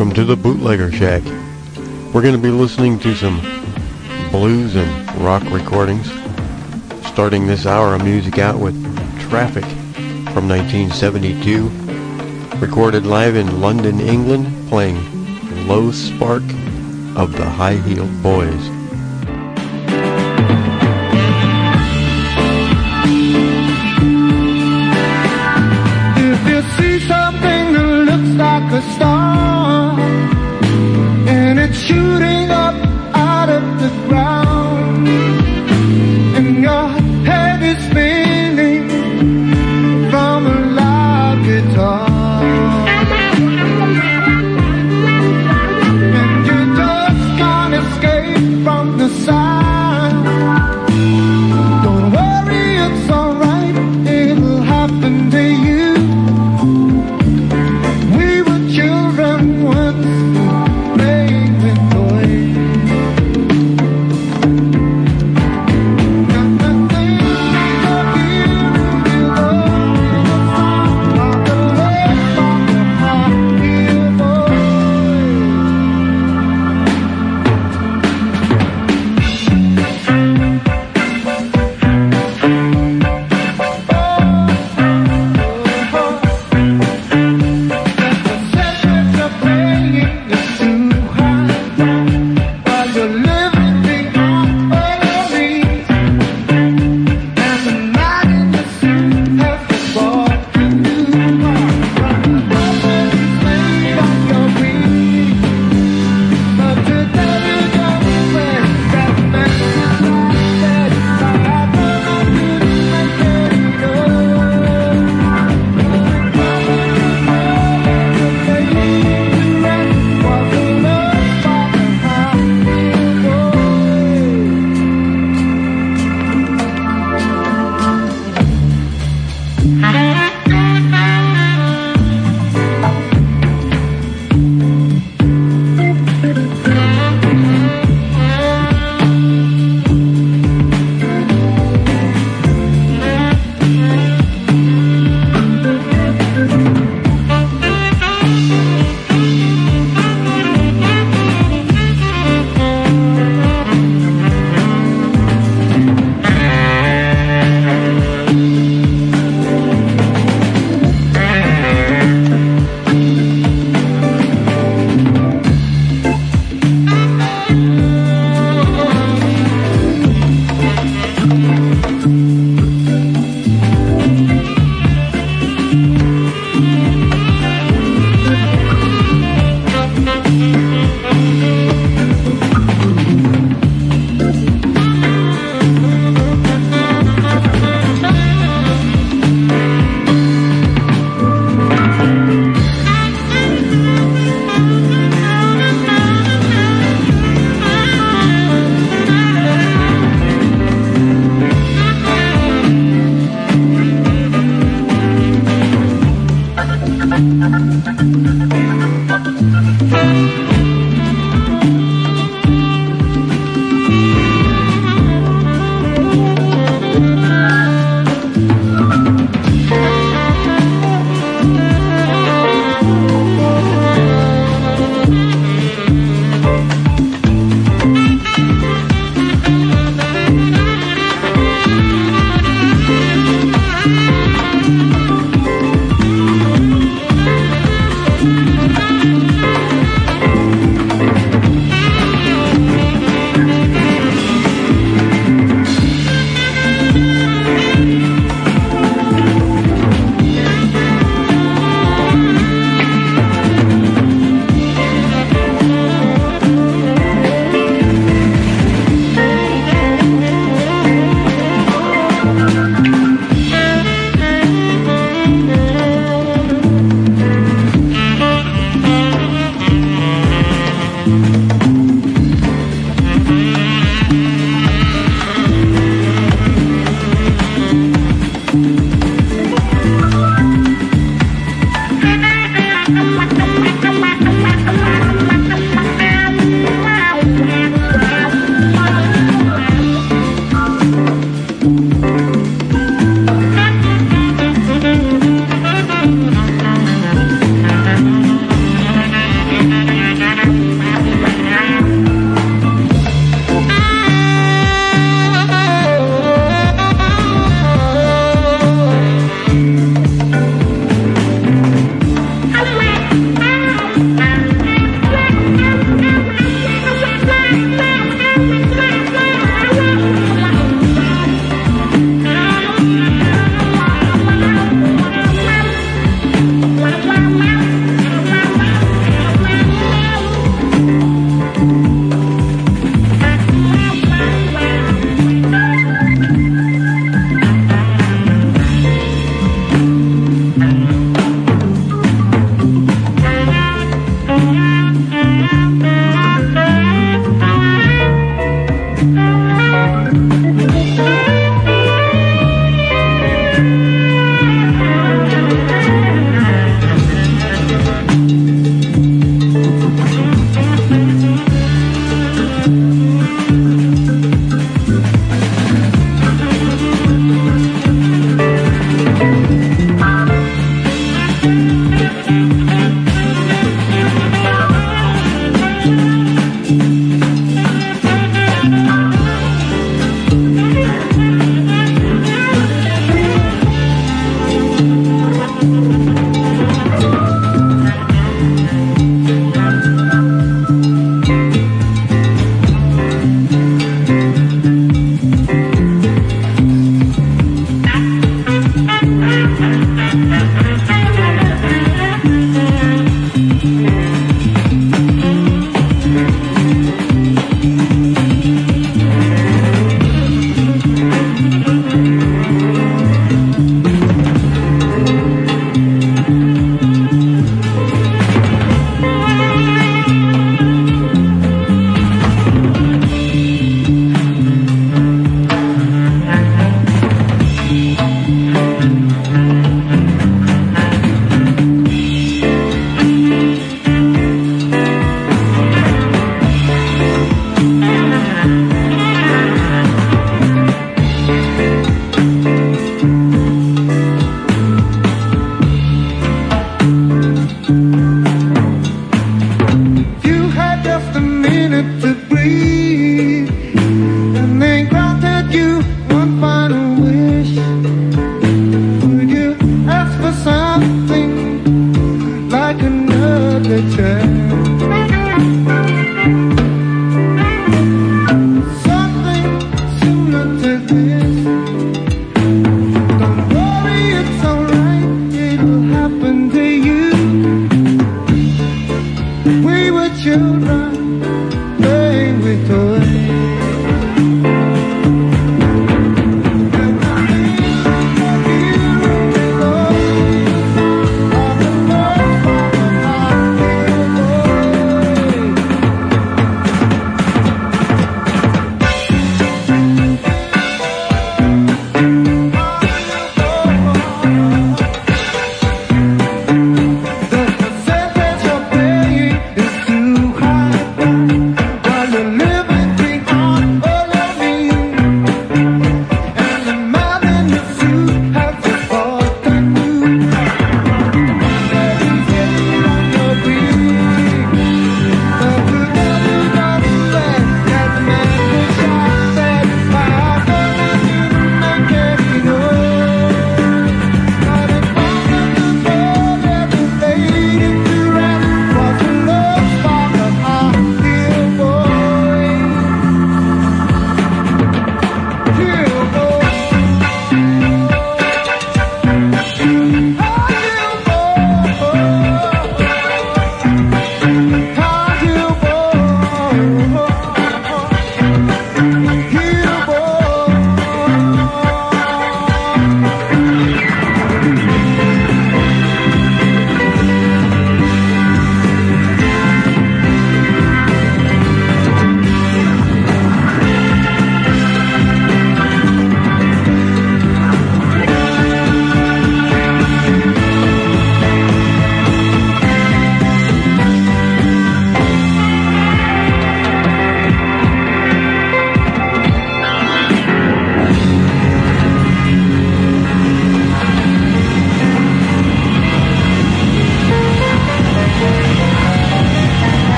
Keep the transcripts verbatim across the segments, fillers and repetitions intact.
Welcome to the Bootlegger Shack. We're going to be listening to some blues and rock recordings. Starting this hour of music out with Traffic from nineteen seventy-two. Recorded live in London, England, playing Low Spark of the High Heeled Boys. If you see something that looks like a star and it's shooting up out of the ground and your head is spinning from a loud guitar and you just can't escape from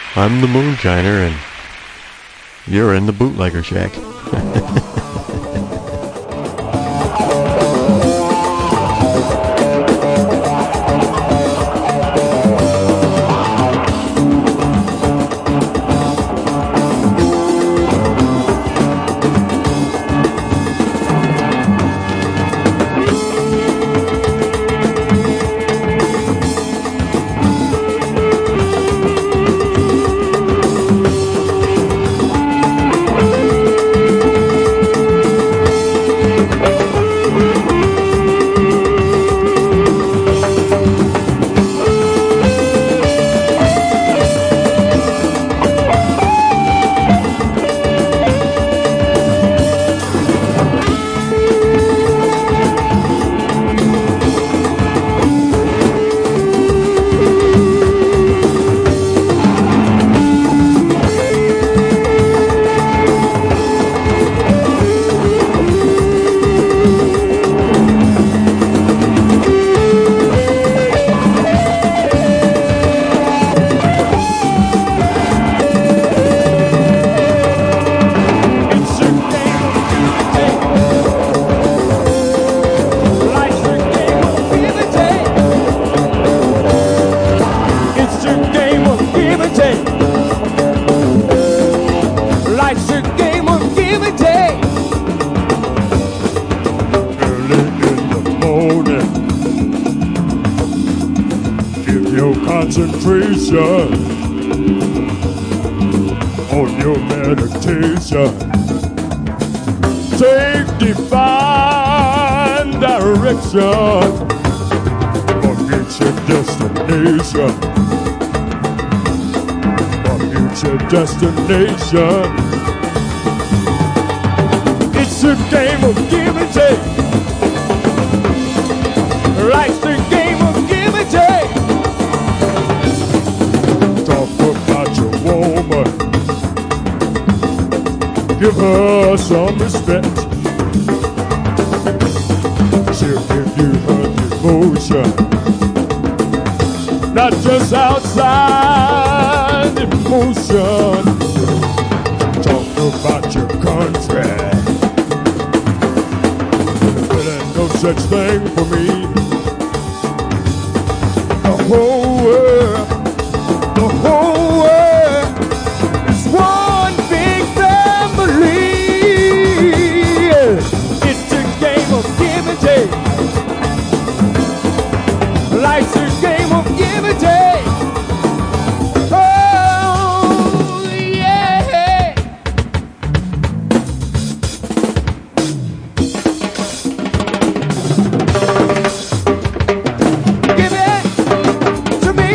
I'm the moonshiner, and you're in the bootlegger shack. Concentration on your meditation. Take divine direction. Forget your destination. Forget your destination. It's a game of give and take. Life's a game of give and take. Give her some respect. She'll give you her devotion, not just outside emotion. Talk about your contract. There ain't no such thing for me. The whole world, the whole world is one big family. It's a game of give and take. Life's a game of give and take. Oh, yeah. Give it to me.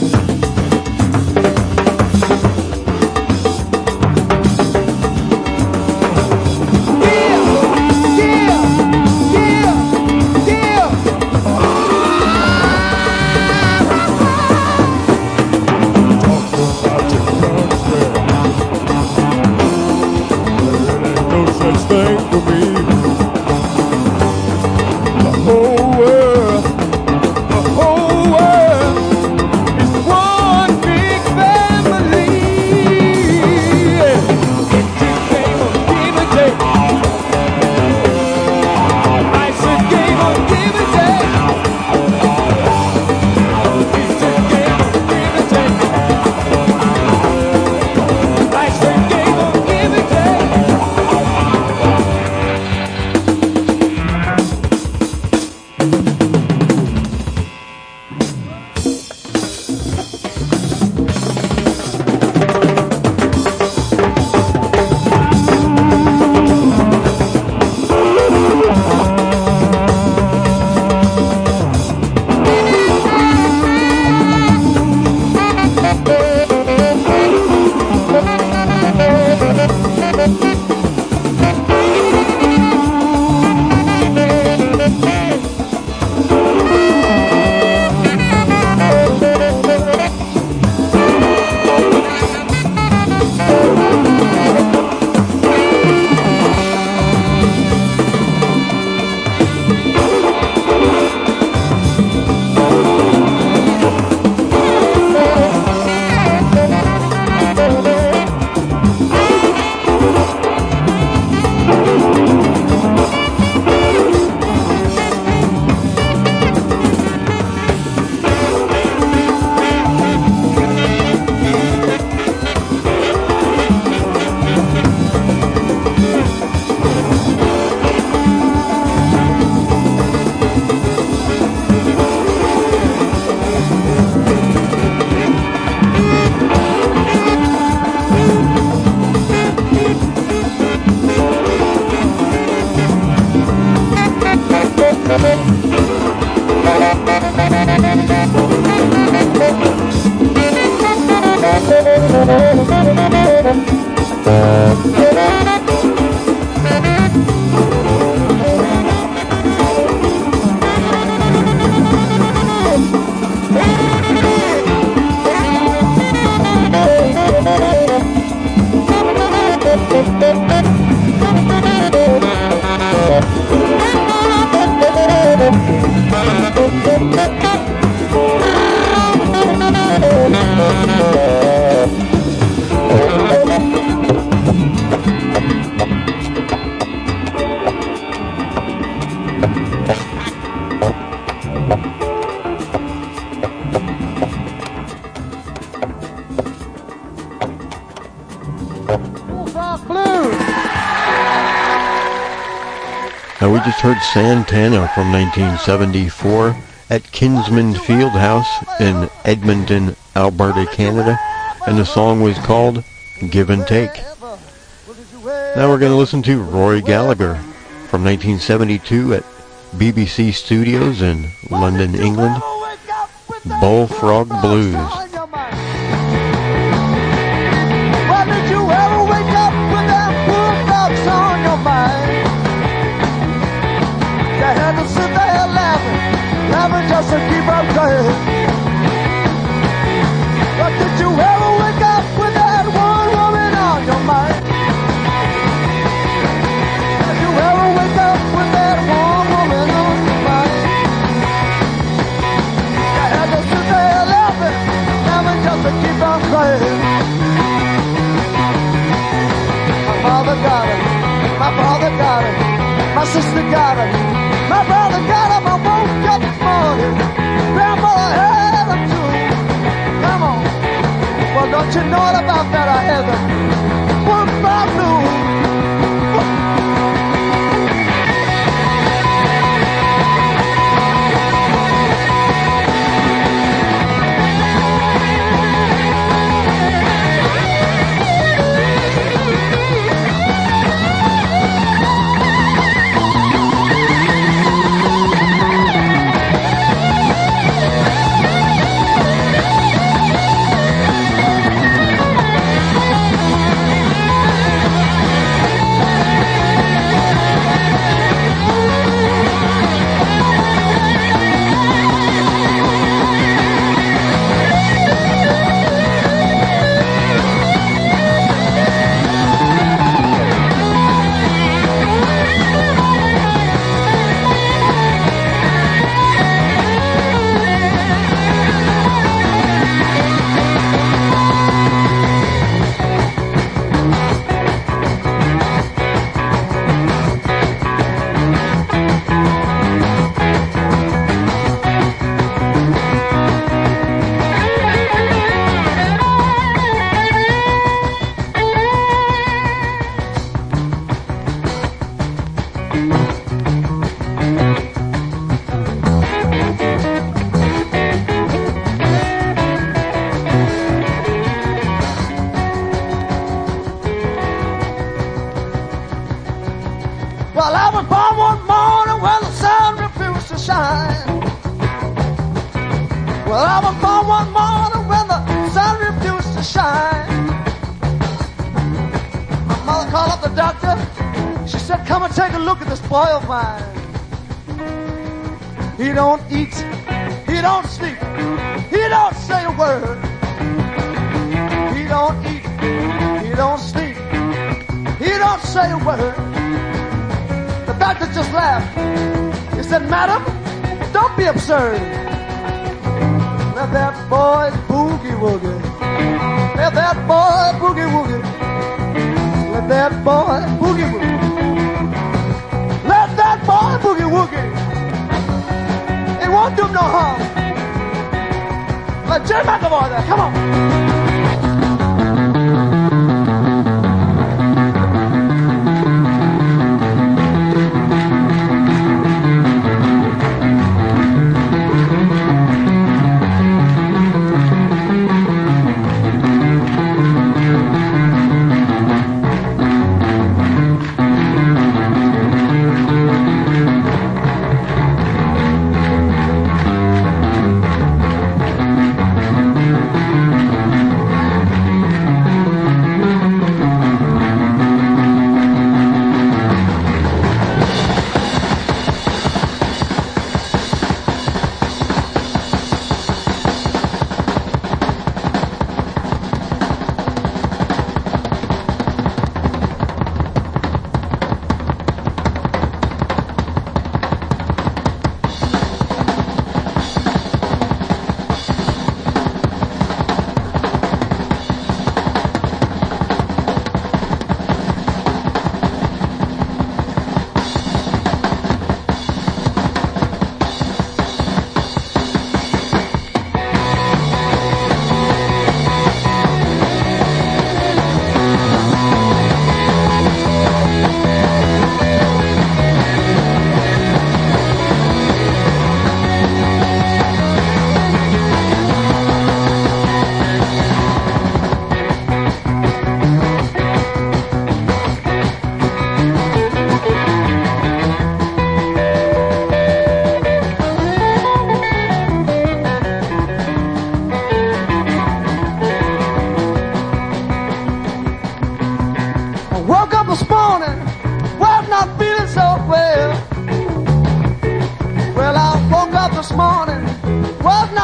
Thing for me. The whole world, the whole world is one big family. It's a game of give and take. Life's a game of give and take. It's a game of give and take. Life's a game of give and take. Rock Blues. Now we just heard Santana from nineteen seventy-four at Kinsman Fieldhouse in Edmonton, Alberta, Canada, and the song was called Give and Take. Now we're going to listen to Roy Gallagher from nineteen seventy-two at B B C Studios in London, England, Bullfrog Blues. Why did you ever wake up with them bullfrogs on your mind? You had to sit there laughing, laughing just to keep up playing. But did you ever wake up with that one woman on your mind? Did you ever wake up with that one woman on your mind? You had to sit there laughing, laughing just to keep on playing. My father got it, my father got it, my sister got it, my brother got him. I woke up this morning, grandmother had him too. Come on, well don't you know about that? I had them one by blue. He don't eat, he don't sleep, he don't say a word. He don't eat, he don't sleep, he don't say a word. The doctor just laughed. He said, "Madam, don't be absurd. Let that boy boogie woogie. Let that boy boogie woogie. Let that boy boogie woogie. Let that boy boogie woogie. It won't do him no harm." Let Jerry McAvoy there, come on.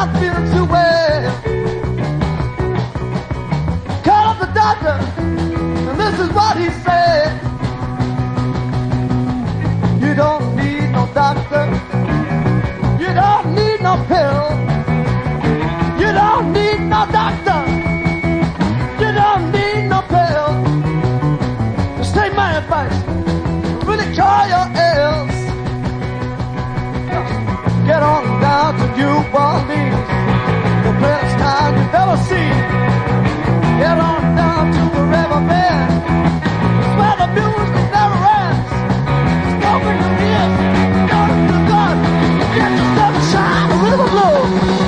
not feeling too well. Call up the doctor, and this is what he said. You don't need no doctor. You don't need no pill. You don't need no doctor. You don't need no pill. Just take my advice. Really cure your ills. Get on down to New Orleans, the best time you've ever seen. Get on down to the riverbed. It's where the music never ends. Just open your ears, go to the gun, get yourself a shot, a river blues.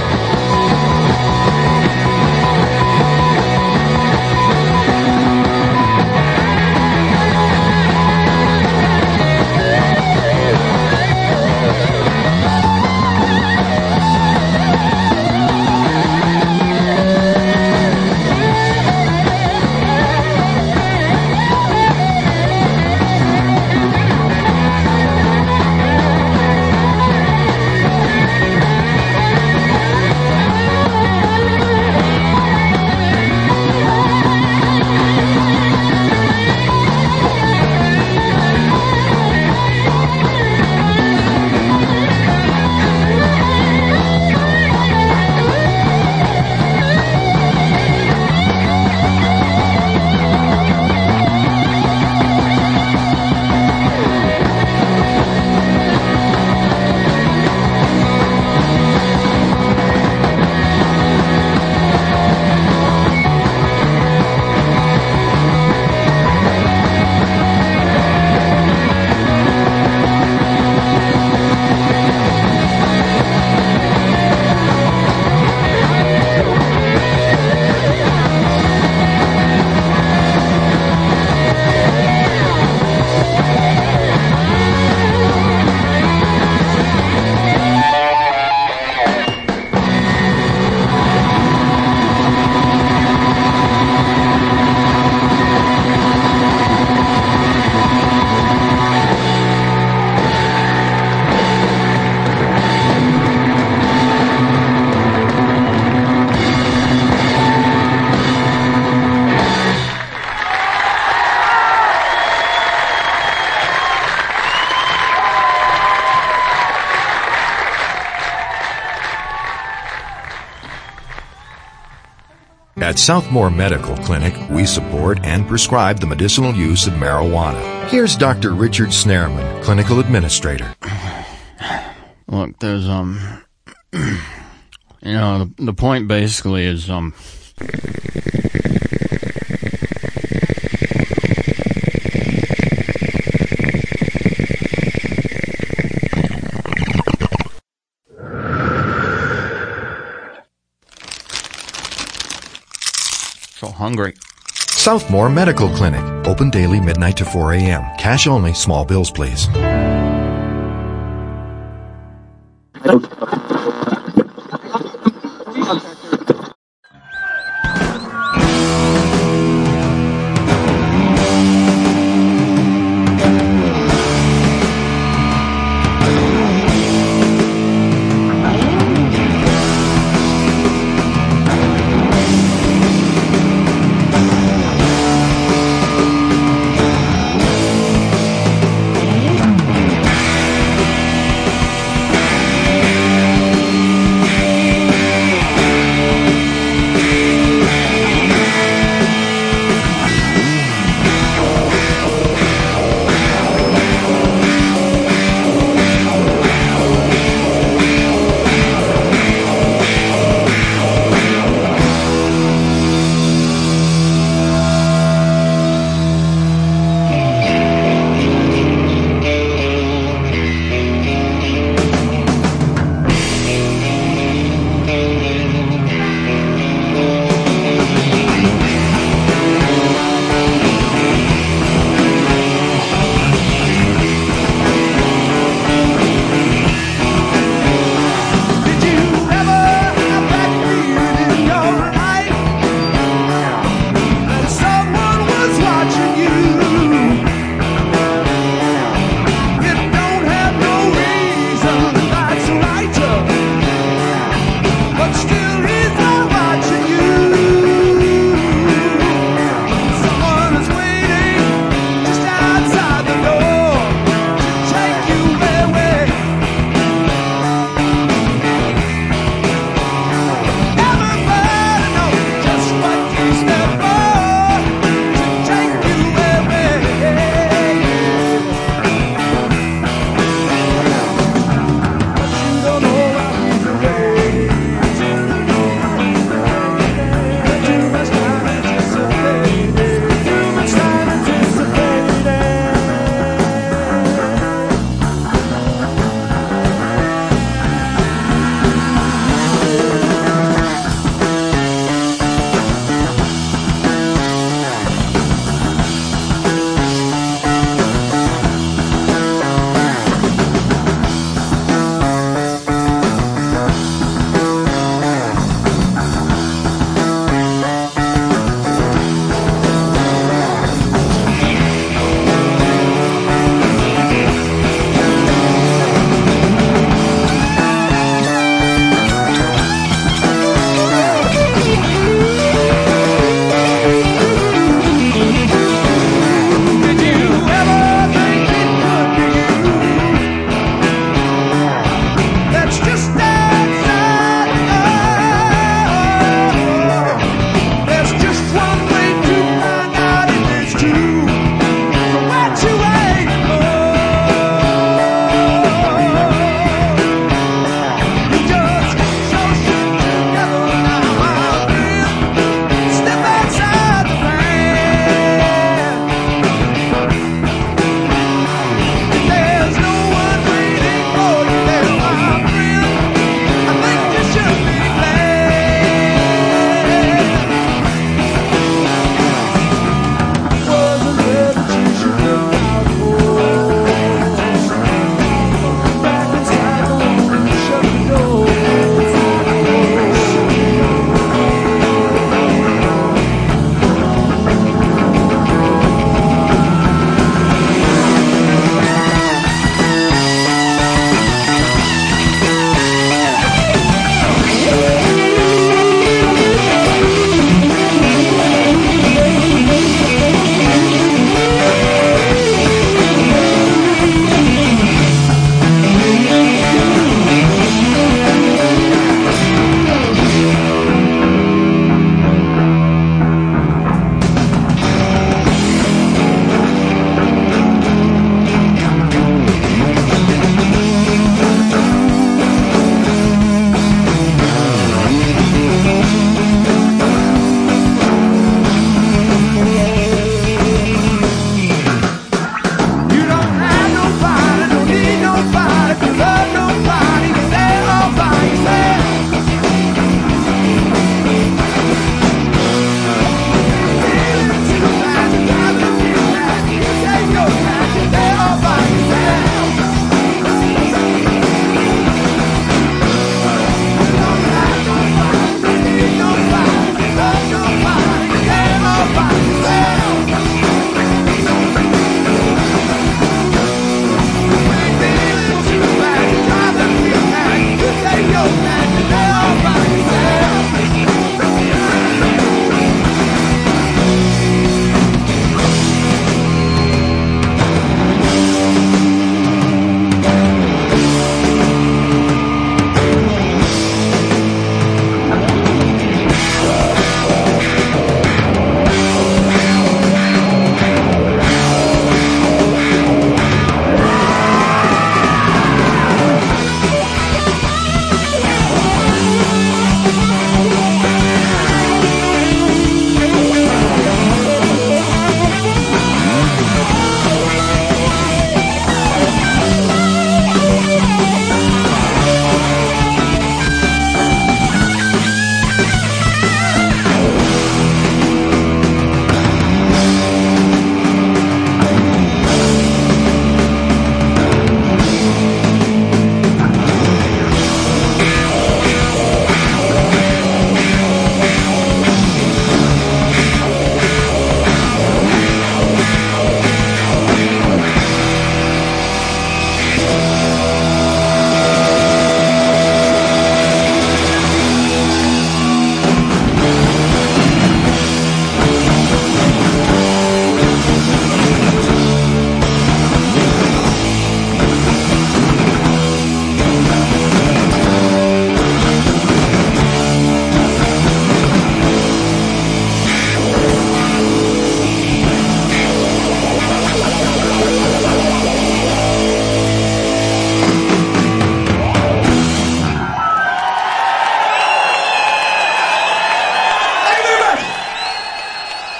At Southmore Medical Clinic, we support and prescribe the medicinal use of marijuana. Here's Doctor Richard Snareman, Clinical Administrator. Look, there's, um, you know, the, the point basically is, um, so hungry. Southmore Medical Clinic, open daily midnight to four a.m. Cash only, small bills please.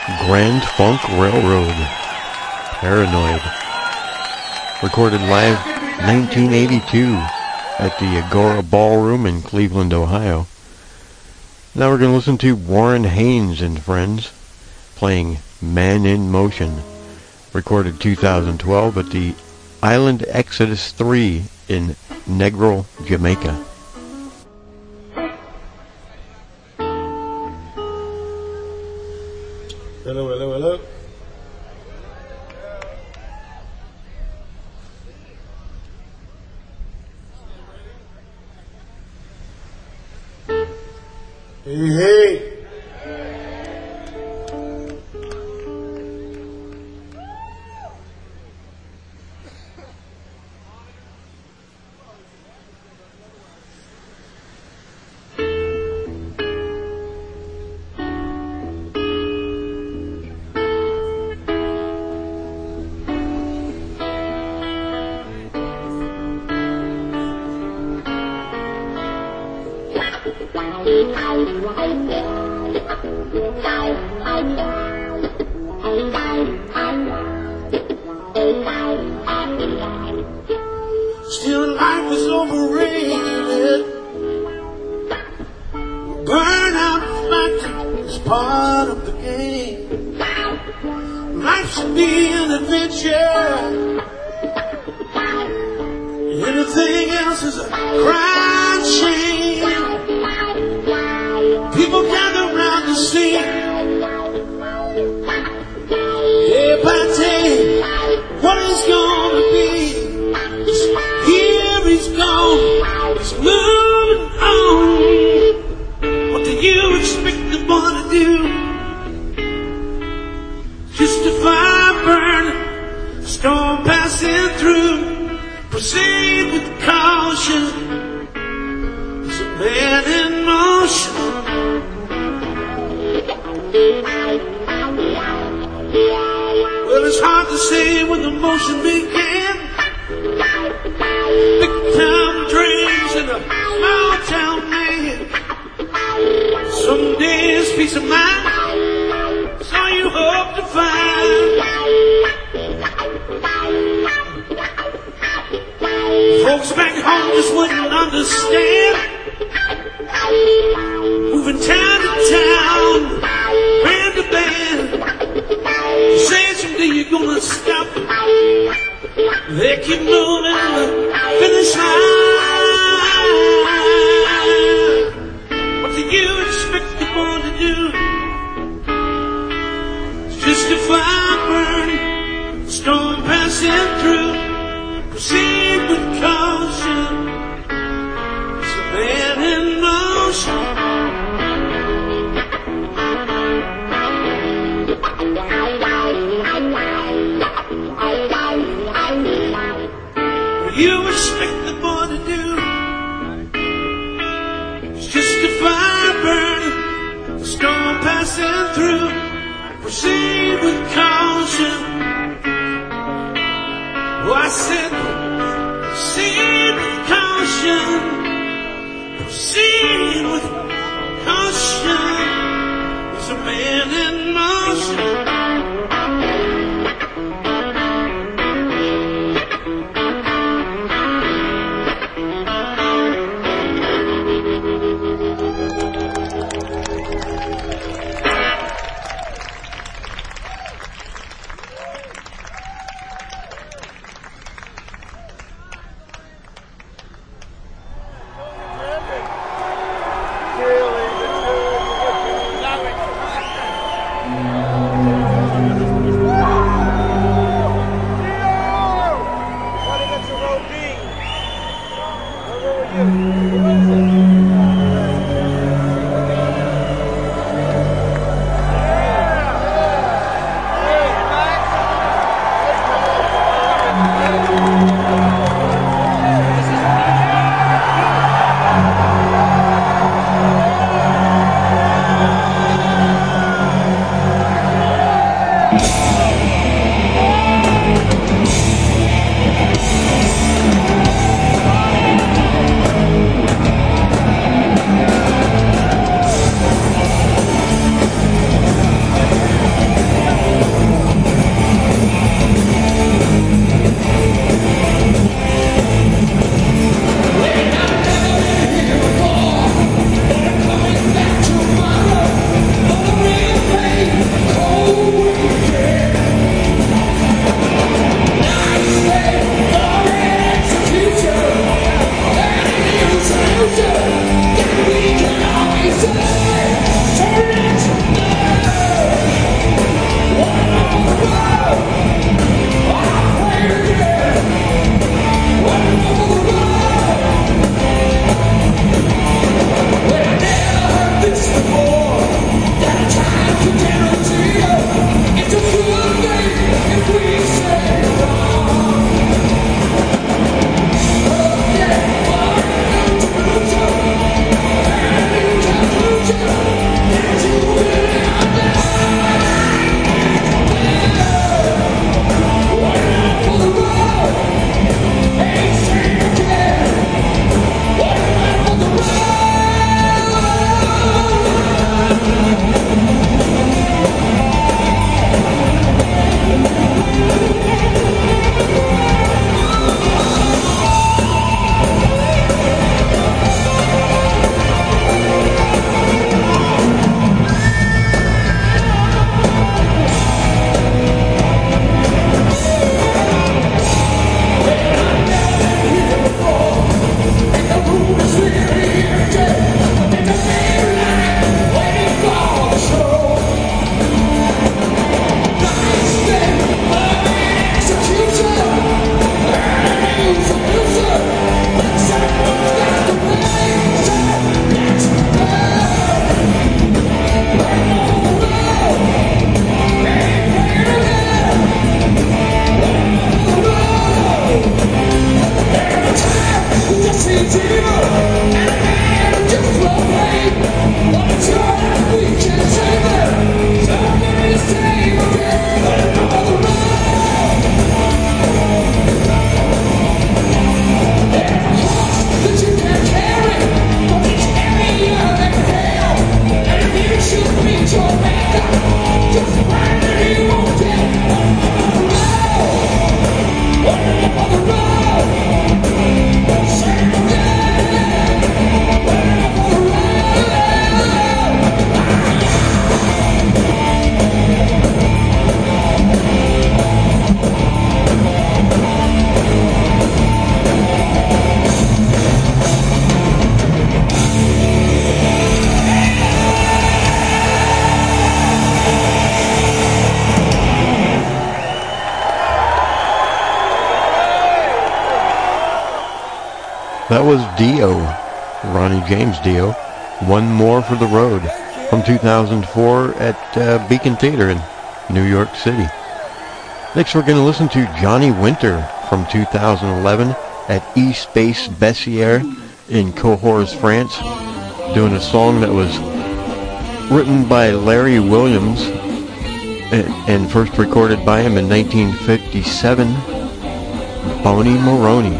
Grand Funk Railroad, Paranoid. Recorded live nineteen eighty-two at the Agora Ballroom in Cleveland, Ohio. Now we're going to listen to Warren Haynes and Friends playing Man in Motion. Recorded two thousand twelve at the Island Exodus three in Negril, Jamaica. Hello, hello, hello. Hey, hey. Still life is overrated. Burnout factor is part of the game. Life should be an adventure. Anything else is a crime shame. People gather around the scene. Everybody, what is gonna be? Here he's gone, he's moving on. What do you expect the boy to do? Just a fire burning, storm passing through. Proceed with caution. There's a man in motion. Well, it's hard to say when the motion began. Big town dreams and a small town man. Some days peace of mind, that's all you hope to find. Folks back home just wouldn't understand. Moving town to town, band to band. You say someday you're gonna stop. They keep moving to the finish line. What do you expect the boy to do? It's just a fire burning, storm passing through. Proceed with caution. It's a man in motion. What you expect the boy to do? It's just a fire burning, a storm passing through. Proceed with caution. Oh, I said, proceed with caution. Proceed with caution. There's a man in motion. That was Dio, Ronnie James Dio. One More for the Road from two thousand four at uh, Beacon Theater in New York City. Next we're going to listen to Johnny Winter from two thousand eleven at E-Space Bessières in Cahors, France, doing a song that was written by Larry Williams and first recorded by him in nineteen fifty-seven, Boney Maroney.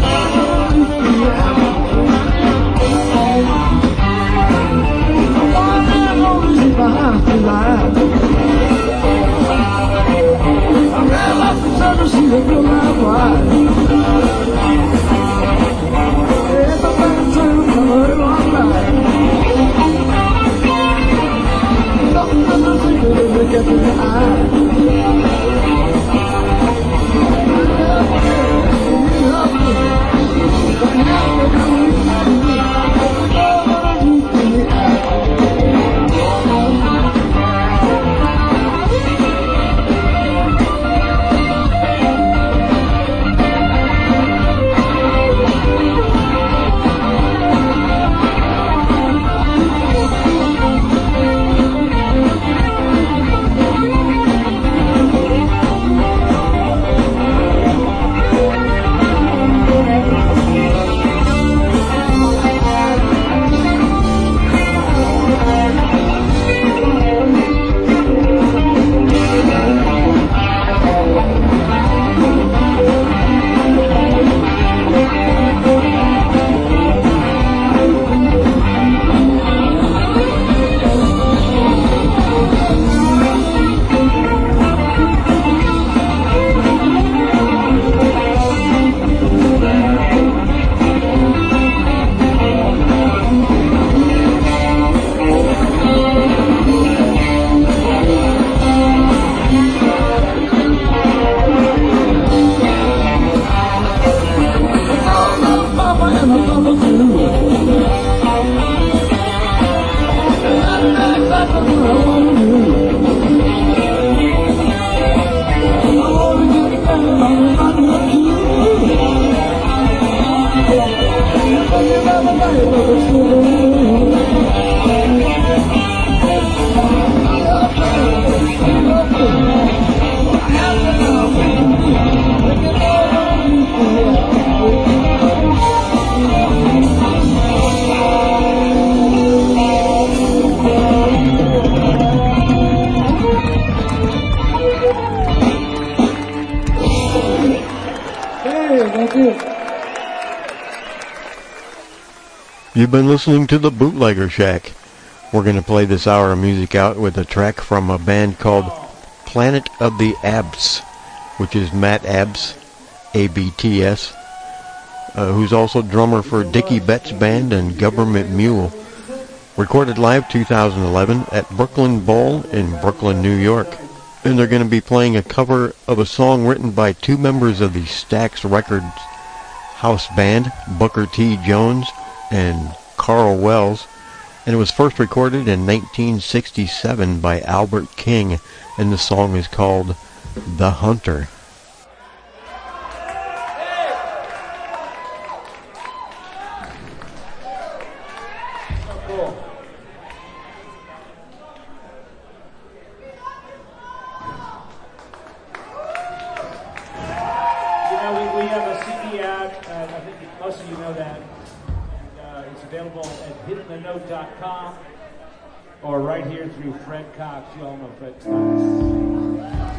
Oh, You've been listening to the Bootlegger Shack. We're going to play this hour of music out with a track from a band called Planet of the Abts, which is Matt Abts, A B T S, uh, who's also drummer for Dickie Betts Band and Government Mule. Recorded live two thousand eleven at Brooklyn Bowl in Brooklyn, New York. And they're going to be playing a cover of a song written by two members of the Stax Records house band, Booker T. Jones and Carl Wells, and it was first recorded in nineteen sixty-seven by Albert King, and the song is called The Hunter. Or right here through Fred Cox. You all know Fred Cox.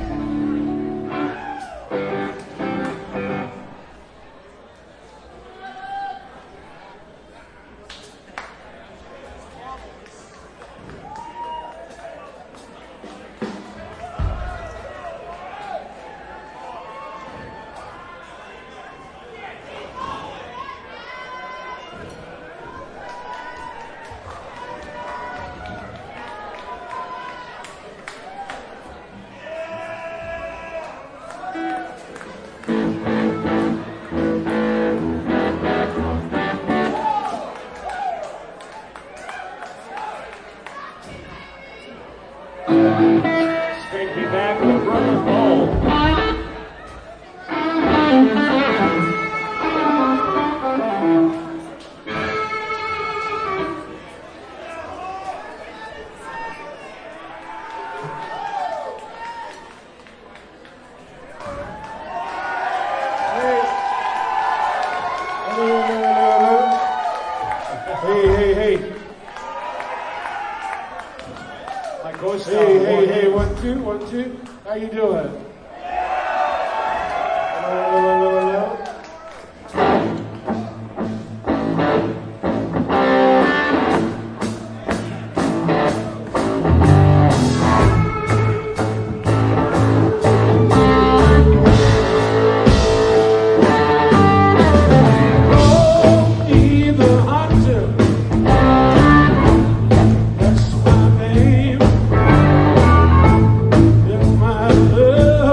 How you doing? That's my name. If my love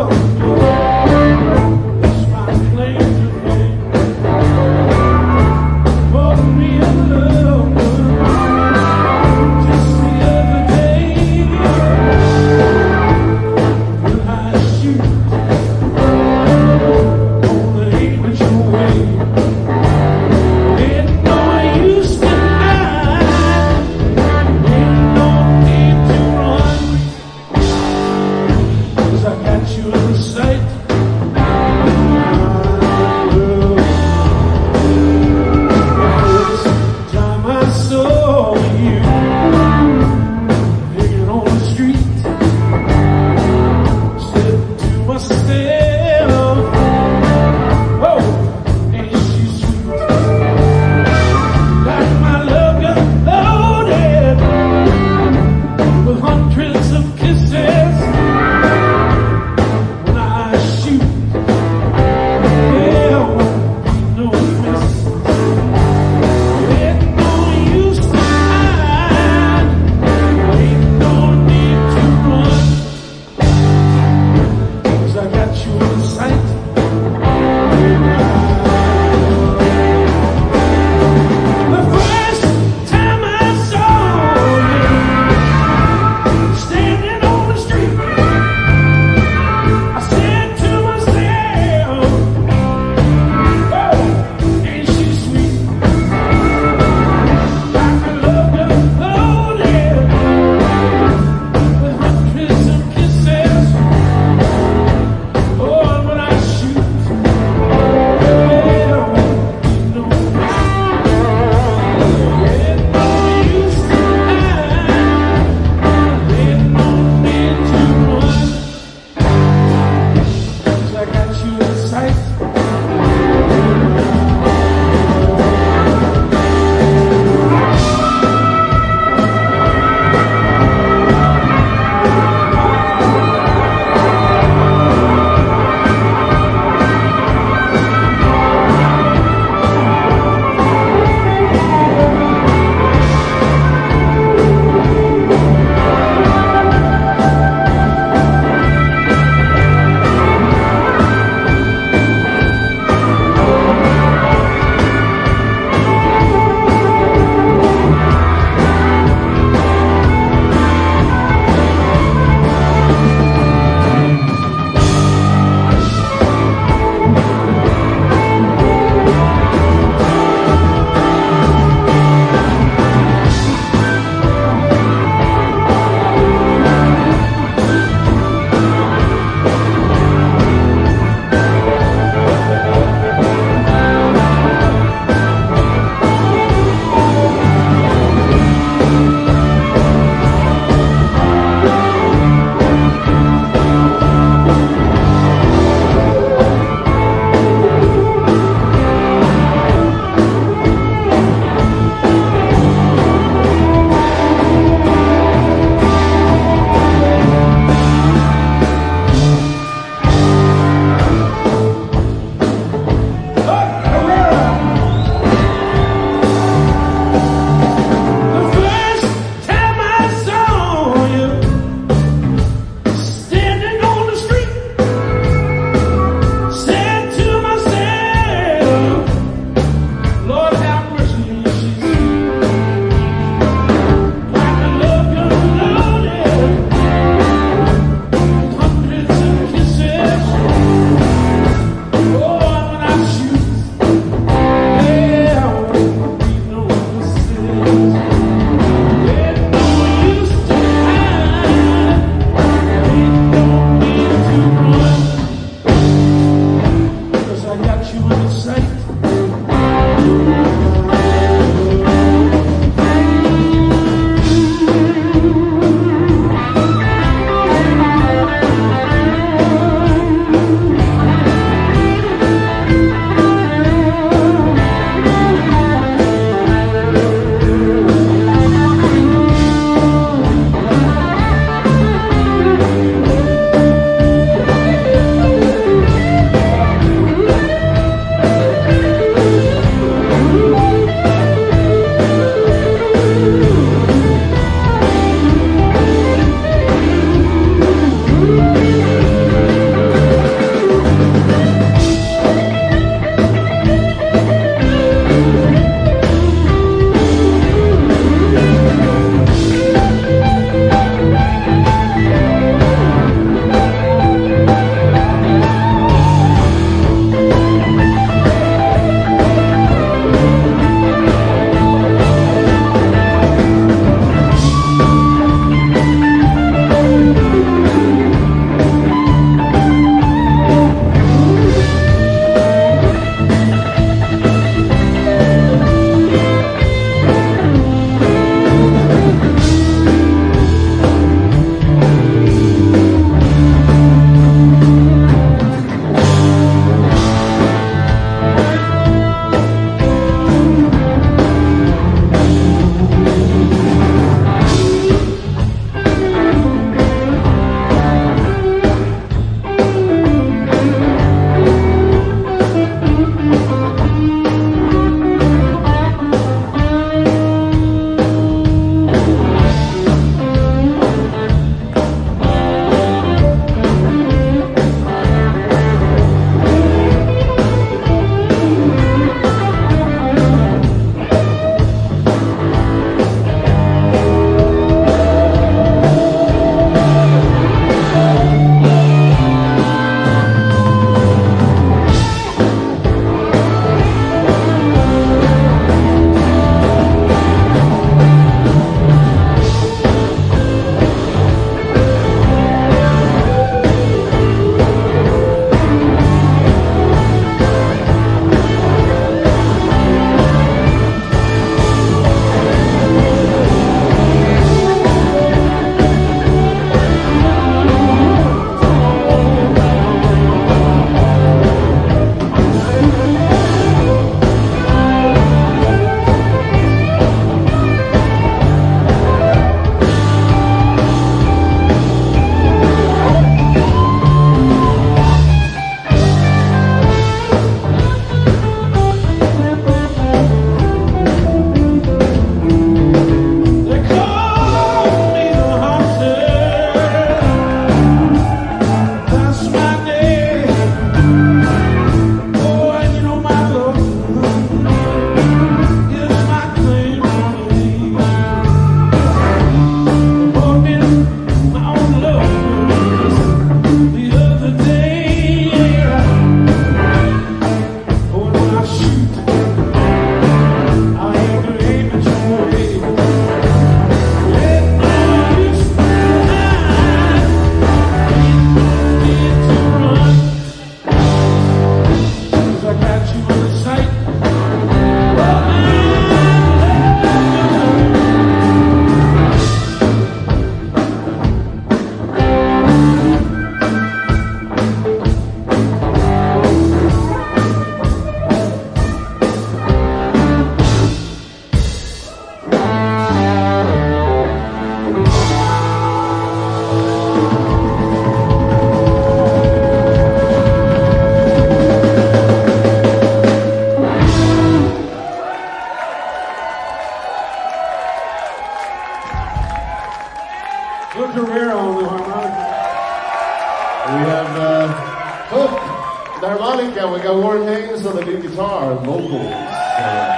got Lauren Haynes on the new guitar and vocals. Uh,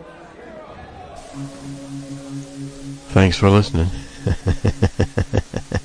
Thanks for listening.